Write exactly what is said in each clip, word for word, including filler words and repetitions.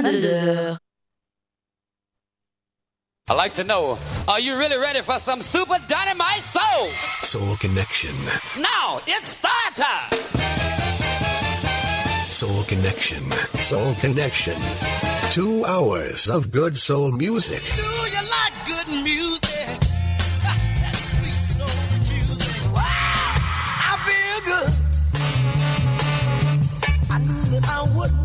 vingt-deux heures. I'd like to know, are you really ready for some super dynamite soul? Soul Connection. Now, it's start time! Soul Connection. Soul Connection. Two hours of good soul music. Do you like good music? That sweet soul music. Wow! I feel good. I knew that I wouldn't.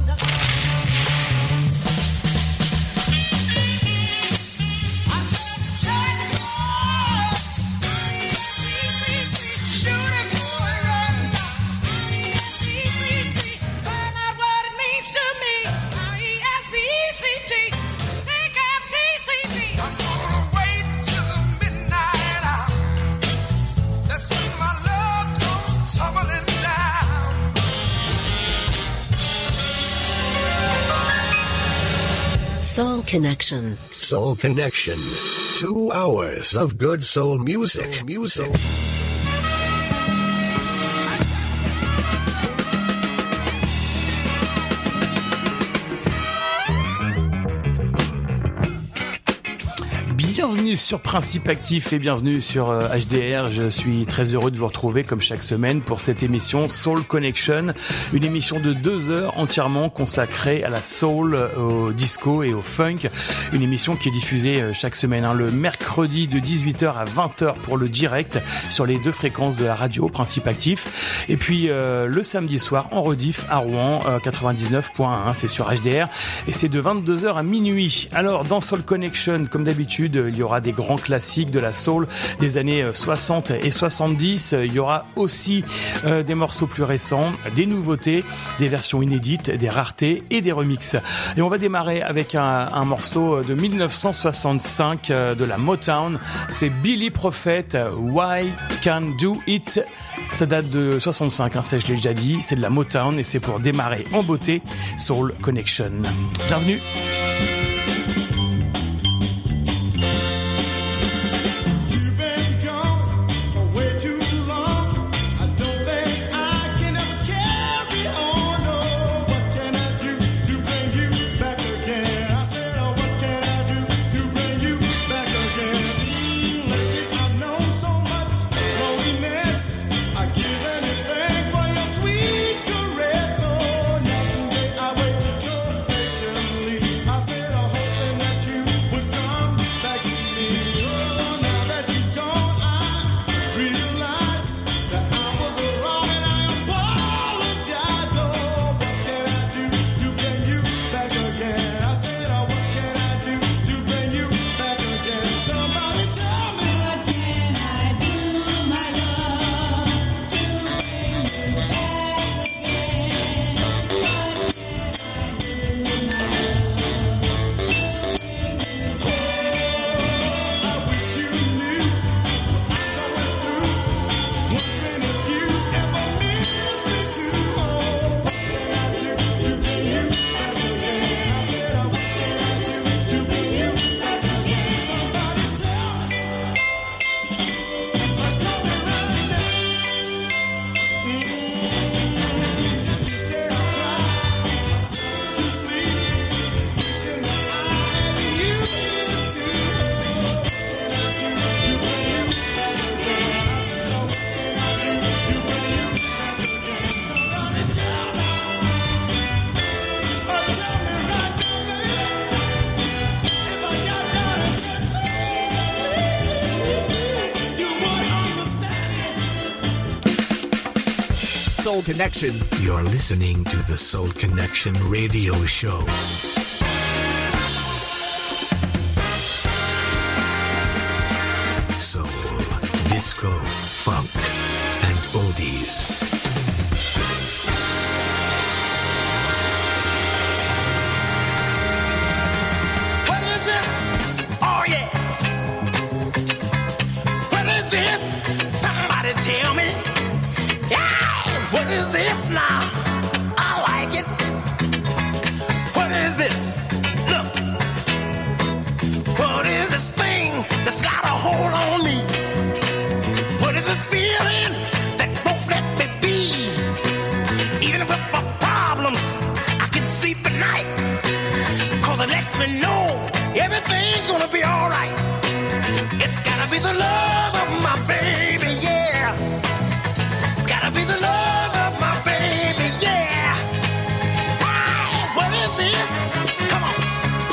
Soul Connection. Soul Connection. Two hours of good soul music. Soul music. Bienvenue sur Principe Actif et bienvenue sur euh, H D R. Je suis très heureux de vous retrouver comme chaque semaine pour cette émission Soul Connection, une émission de deux heures entièrement consacrée à la soul, au disco et au funk. Une émission qui est diffusée euh, chaque semaine, hein, le mercredi de dix-huit heures à vingt heures pour le direct sur les deux fréquences de la radio Principe Actif. Et puis euh, le samedi soir en rediff à Rouen, euh, quatre-vingt-dix-neuf point un, c'est sur H D R et c'est de vingt-deux heures à minuit. Alors dans Soul Connection, comme d'habitude, il y aura des grands classiques de la soul des années soixante et soixante-dix. Il y aura aussi euh, des morceaux plus récents, des nouveautés, des versions inédites, des raretés et des remixes. Et on va démarrer avec un, un morceau de dix-neuf cent soixante-cinq euh, de la Motown. C'est Billy Prophet, Why Can't Do It. Ça date de soixante-cinq, hein, ça je l'ai déjà dit. C'est de la Motown et c'est pour démarrer en beauté Soul Connection. Bienvenue. Soul Connection. You're listening to the Soul Connection radio show. Soul, disco, funk, and oldies. Tell me, yeah, what is this now? I like it. What is this? Look, what is this thing that's got a hold on me? What is this feeling that won't let me be? Even with my problems, I can sleep at night. me know everything's gonna be alright. It's gotta be the love of my baby, yeah. It's gotta be the love of my baby, yeah. Hey, what is this? Come on.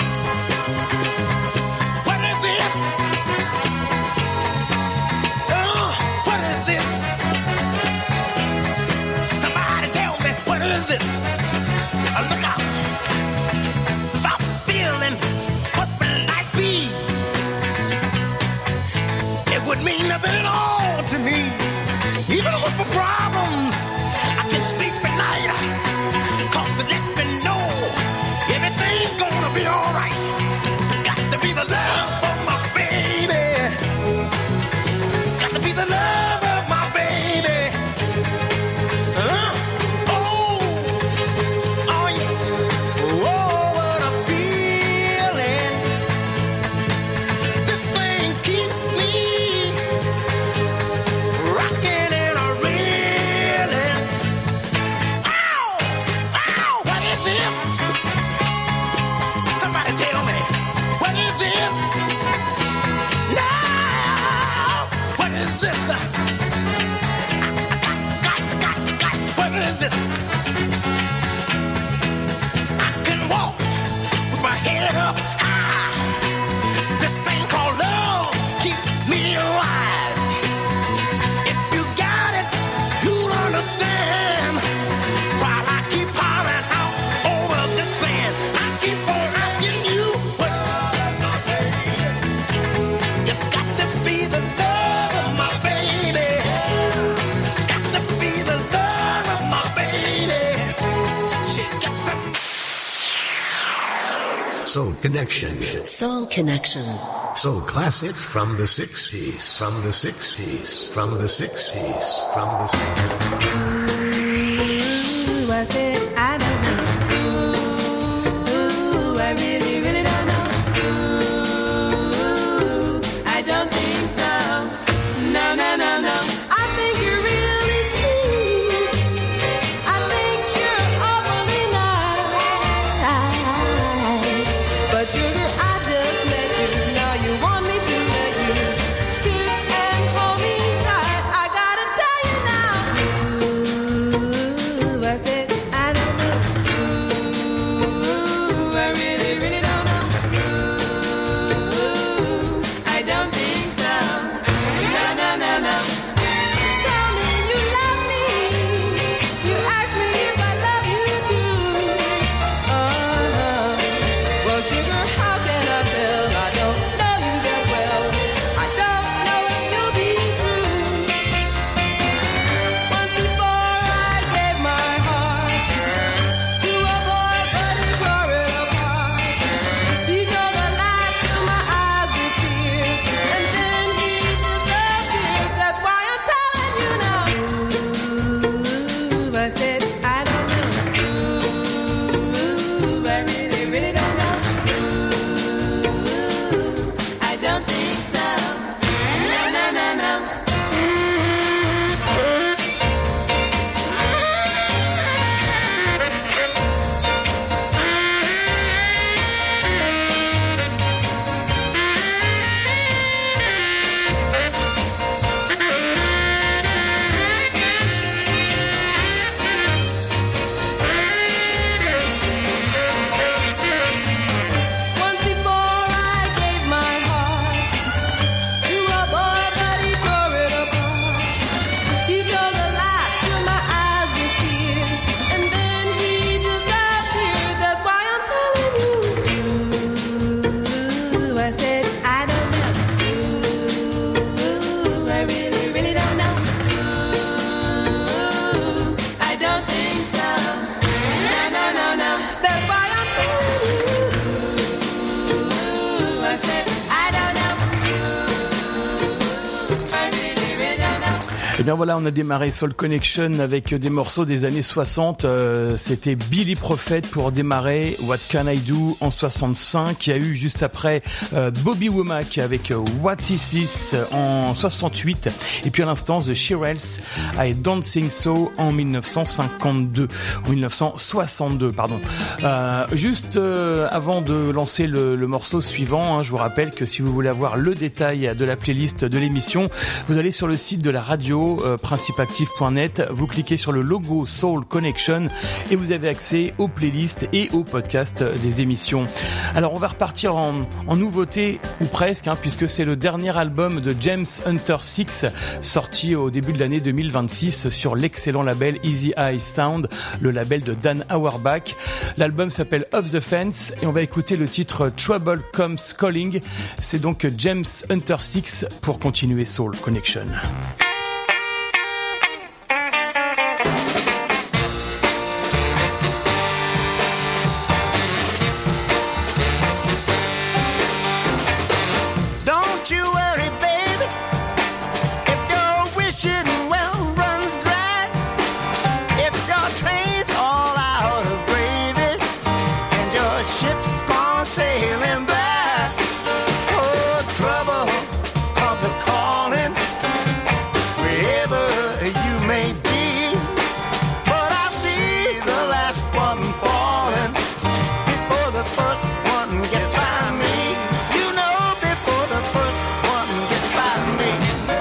What is this? Uh, what is this? Somebody tell me, what is this? Uh, look out. If I was feeling what will life be, it would mean nothing at all to me. Even with my problems, I can sleep at night, 'cause it lets me know everything's gonna be alright. It's got to be the love of my baby. It's got to be the love of my baby. Huh? Oh, oh yeah. Oh, what a feeling. This thing keeps me rocking and a reeling. Ow! Ow! What is this? Somebody tell me, what is this? No! What is this? Got, got, got. What is this? I can walk with my head up high. This thing called love keeps me alive. If you got it, you'll understand. While I keep hollering out over this land, I keep on asking you, what? It's got to be the love of my baby. It's got to be the love of my baby. She gets it. Soul Connection. Soul Connection. Soul classics from the sixties, from the sixties, from the sixties, from the sixties. Ooh, I said I don't know. Ooh, I really, really don't know. Ooh, I don't think so. No, no, no, no. I think you're really sweet. I think you're awfully nice. But sugar, I just let you know you want me to let you kiss and hold me tight. I gotta tell you now. Ooh, I said I don't know. Et bien voilà, on a démarré Soul Connection avec des morceaux des années soixante. Euh, c'était Billy Prophet pour démarrer, What Can I Do en soixante-cinq. Il y a eu juste après euh, Bobby Womack avec euh, What Is This en soixante-huit. Et puis à l'instant, The Shirelles avec Dancing So en dix-neuf cent cinquante-deux. En dix-neuf cent soixante-deux, pardon. Euh, juste euh, avant de lancer le, le morceau suivant, hein, je vous rappelle que si vous voulez avoir le détail de la playlist de l'émission, vous allez sur le site de la radio, euh, principe actif point net, vous cliquez sur le logo Soul Connection et vous avez accès aux playlists et aux podcasts des émissions. Alors on va repartir en, en nouveauté, ou presque, hein, puisque c'est le dernier album de James Hunter Six, sorti au début de l'année deux mille vingt-six sur l'excellent label Easy Eye Sound, le label de Dan Auerbach. L'album s'appelle Off the Fence et on va écouter le titre Trouble Comes Calling. C'est donc James Hunter Six pour continuer Soul Connection. Don't you worry, baby, if your wishing well runs dry, if your train's all out of gravy, and your ship's gone sailing by. Oh, trouble comes a-calling, wherever you may be. But I see the last one falling before the first one gets by me. You know, before the first one gets by me.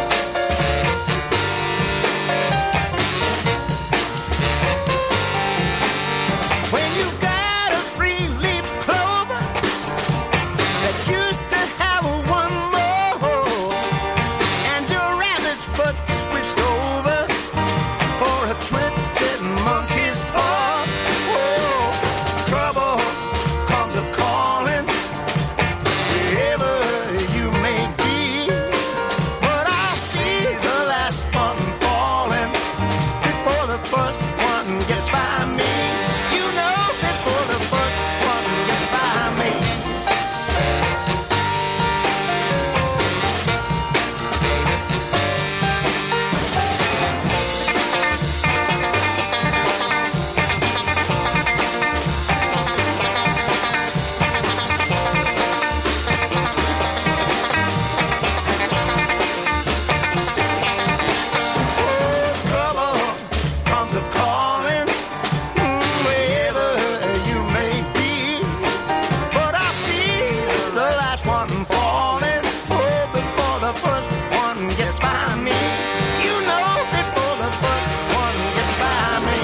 When you got a three-leaf clover that used to have one more, and your rabbit's foot switched over for a twitching monkey's paw. Oh, trouble comes a-calling, wherever you may be. But I see the last one falling before the first one gets by me. You know, before the first one gets by me. Trouble comes a-calling, mm, wherever you may be. But I see the last one falling, oh, before the first one gets by me. You know, before the first one gets by me.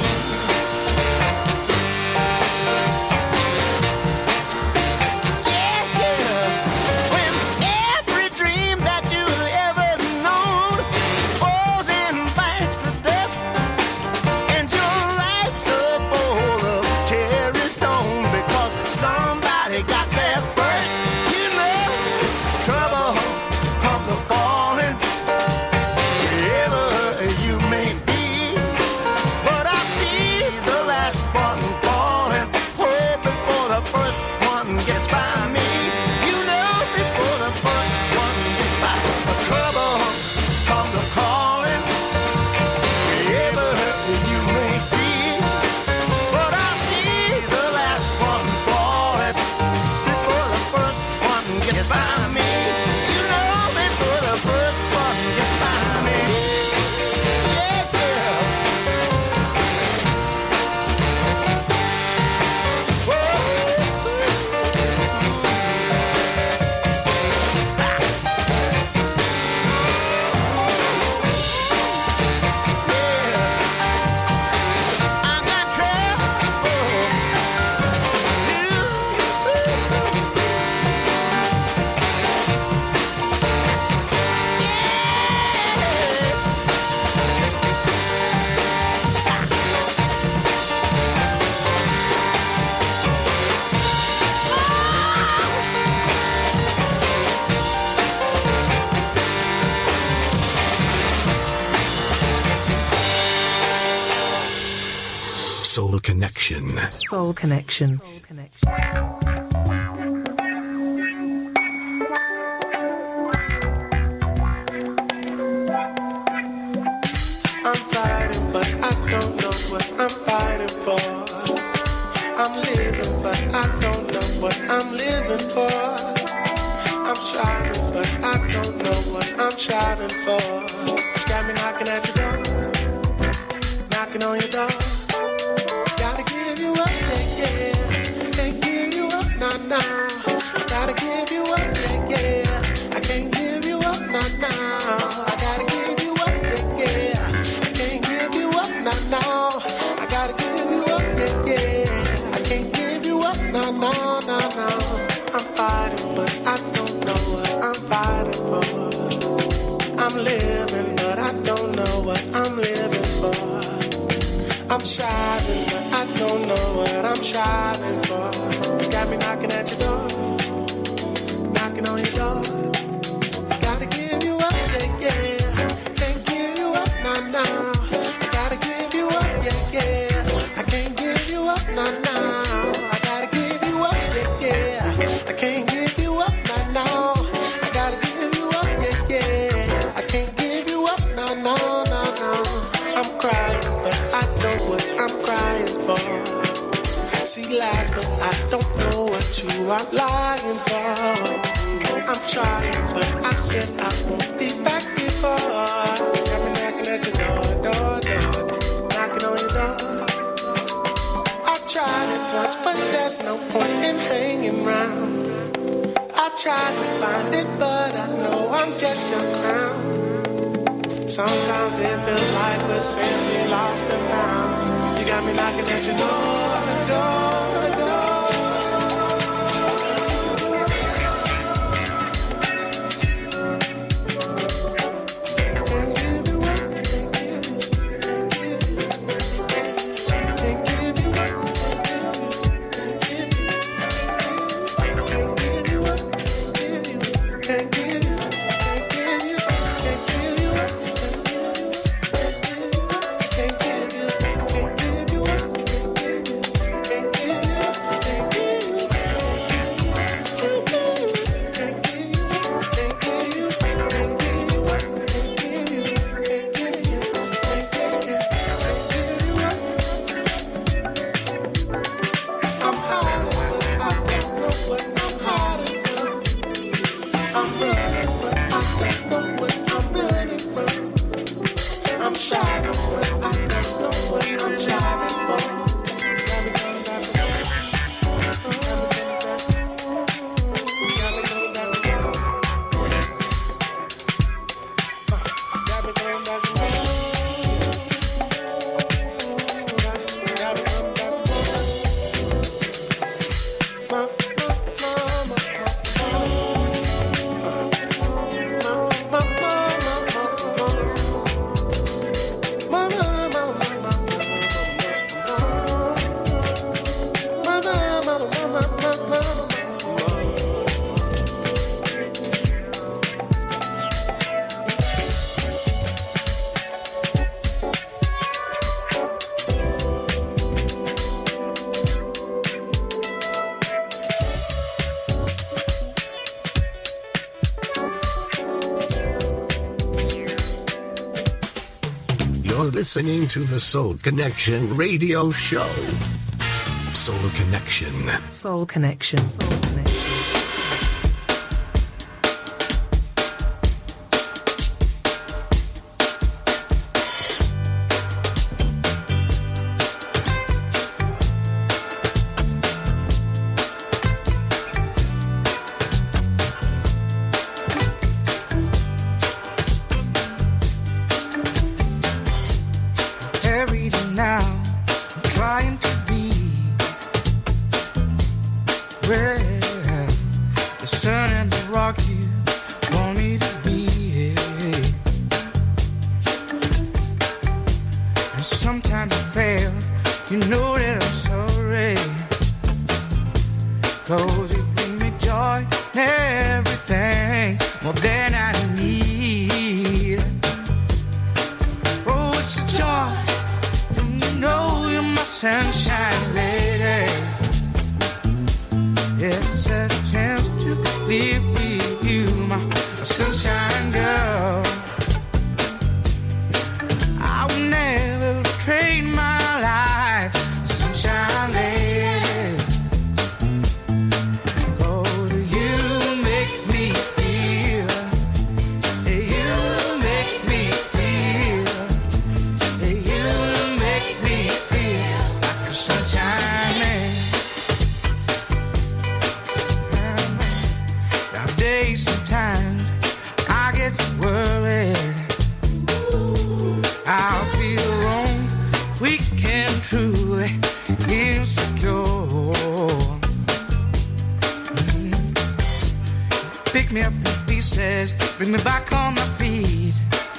Yeah, yeah. When every dream that you ever known falls and bites the dust, and your life's a bowl of cherry stone because somebody got there first. You know, trouble comes a-calling, wherever you may be. But I see the last one falling, oh, before the first one gets by me. You know, before the first one gets by. Trouble comes a-calling, wherever you may be. But I see the last one falling before the first one gets by me. You know, before the first one gets by me. Yeah, yeah. I got trouble. Soul Connection. Soul Connection. Soul Connection. striving for. It's got me knocking at your door, knocking on your door. Gotta give you up, yeah, yeah. Can't give you up, nah, nah. I gotta give you up, yeah, yeah. I can't give you up, nah, nah. I gotta give you up, yeah, yeah. I can't give you up, nah, nah. I gotta give you up, yeah, yeah. I can't give you up, nah, nah, nah, nah. I'm fighting, but I don't know what I'm fighting for. I'm living, but I don't know what I'm living for. I'm striving, but I don't know what I'm striving for. It's got me knocking at your door, knocking on your door. Gotta give you up, yeah, yeah. Can't give you up, nah, nah. I gotta give you up, yeah, yeah. I can't give you up, nah, nah. I gotta give you up, yeah, yeah. I can't give you up, nah, nah. I gotta give you up, yeah, yeah. I can't give you up, nah, nah, nah, nah. I'm crying, but I know what I'm crying for. See lies, but I don't know what you are lying for. I'm trying, but I said I won't be back before. Got me knocking at your door, door, door, knocking on your door. I tried it once, but there's no point in hanging round. I tried to find it, but I know I'm just your clown. Sometimes it feels like we're simply lost and found. You got me knocking at your door, door, door. Listening to the Soul Connection radio show. Soul Connection. Soul Connection. Soul Connection. You sometimes I get worried. I feel wrong, weak and truly insecure. Mm. Pick me up in pieces, bring me back on my feet.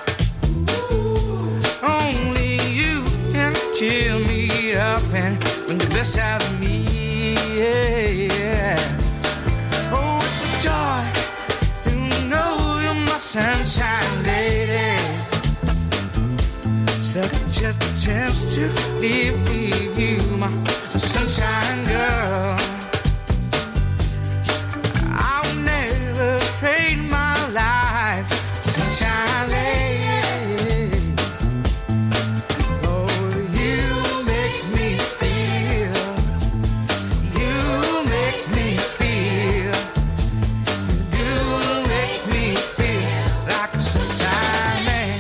Only you can cheer me up and bring the best out of me. Yeah. Oh, it's a joy, you know you're my sunshine lady. Such a chance to leave me, you, my sunshine girl. I'll never trade my life, sunshine lady. Oh, you make me feel, you make me feel, you make me feel like a sunshine man.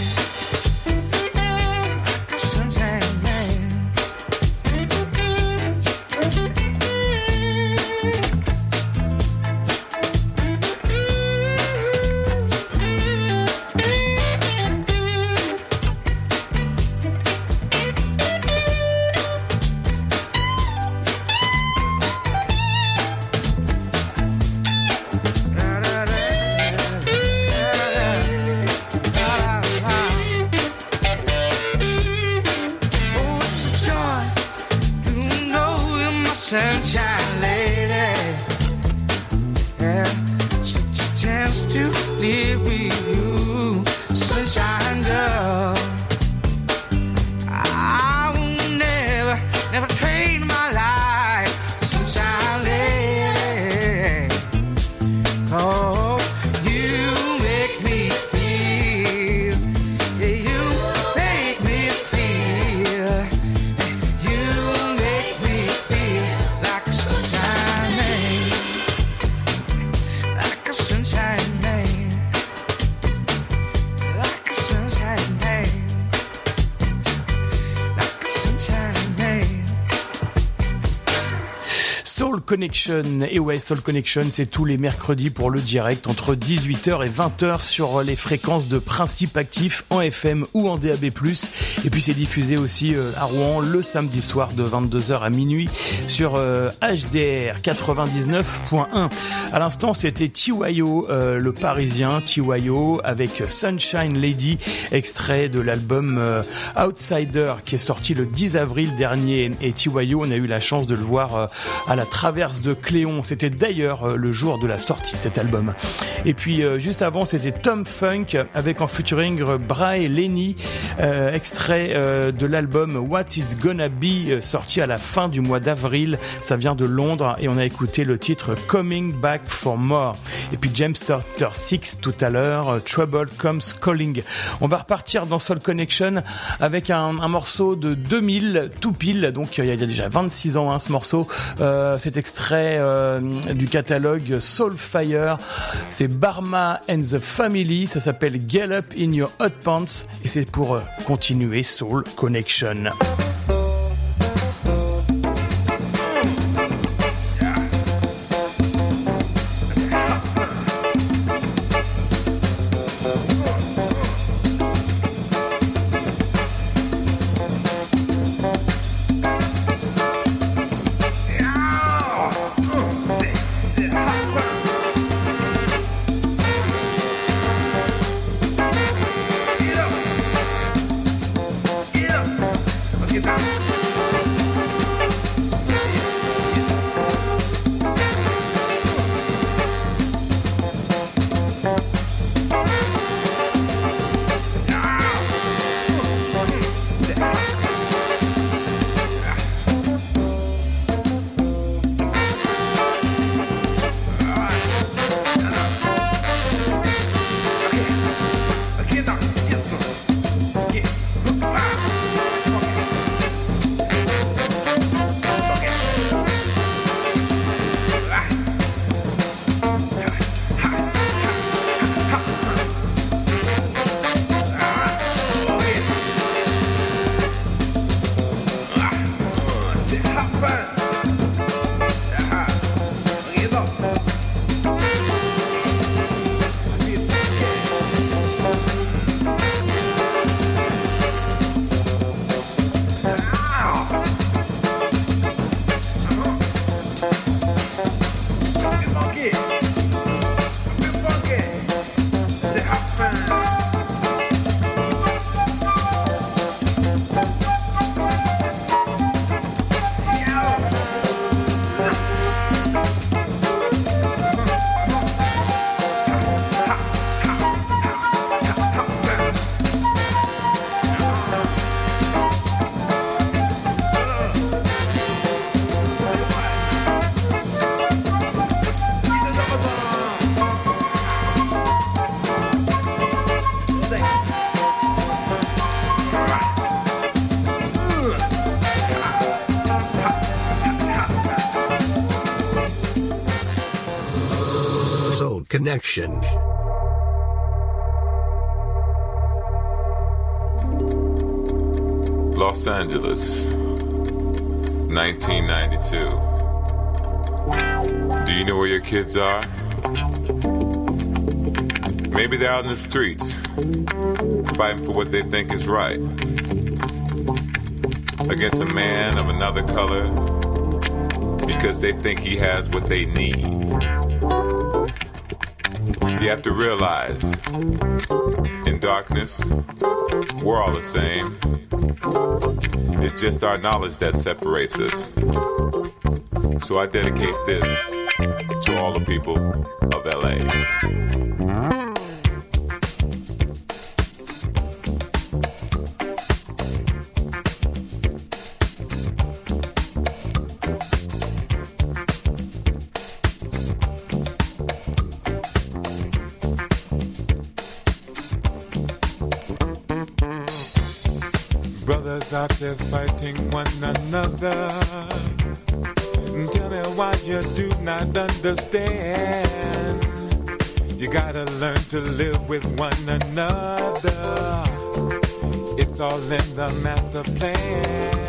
Sunshine lady, yeah, such a chance to live with you, sunshine girl. I will never, never trade my life, sunshine lady. Oh, you make me feel, yeah, you make me feel, you make me feel. Like a sunshine man, like a sunshine man, like a sunshine man, like a sunshine man. Soul Connection, et ouais, Soul Connection, c'est tous les mercredis pour le direct entre dix-huit heures et vingt heures sur les fréquences de Principe Actif en F M ou en D A B plus. Et puis c'est diffusé aussi à Rouen le samedi soir de vingt-deux heures à minuit sur euh, H D R quatre-vingt-dix-neuf point un. À l'instant, c'était T Y O, euh, le parisien T Y O avec Sunshine Lady, extrait de l'album euh, Outsider qui est sorti le dix avril dernier. Et T Y O, on a eu la chance de le voir euh, à la Traverse de Cléon. C'était d'ailleurs euh, le jour de la sortie, cet album. Et puis euh, juste avant, c'était Tom Funk avec en featuring Bry Lenny, euh, extrait euh, de l'album What It's Gonna Be, euh, sorti à la fin du mois d'avril. Ça vient de Londres et on a écouté le titre Coming Back for More. Et puis James Turner Six tout à l'heure, euh, Trouble Comes Calling. On va repartir dans Soul Connection avec un, un morceau de deux mille, tout pile, donc il y a déjà vingt-six ans hein, ce morceau. Euh, cet extrait euh, du catalogue Soulfire, c'est Barma and the Family, ça s'appelle Get Up in Your Hot Pants et c'est pour euh, continuer Soul Connection. Get Connection. Los Angeles, nineteen ninety-two. Do you know where your kids are? Maybe they're out in the streets, fighting for what they think is right, against a man of another color, because they think he has what they need. You have to realize, in darkness, we're all the same. It's just our knowledge that separates us. So I dedicate this to all the people of L A. Brothers out there fighting one another. Tell me why you do not understand. You gotta learn to live with one another. It's all in the master plan.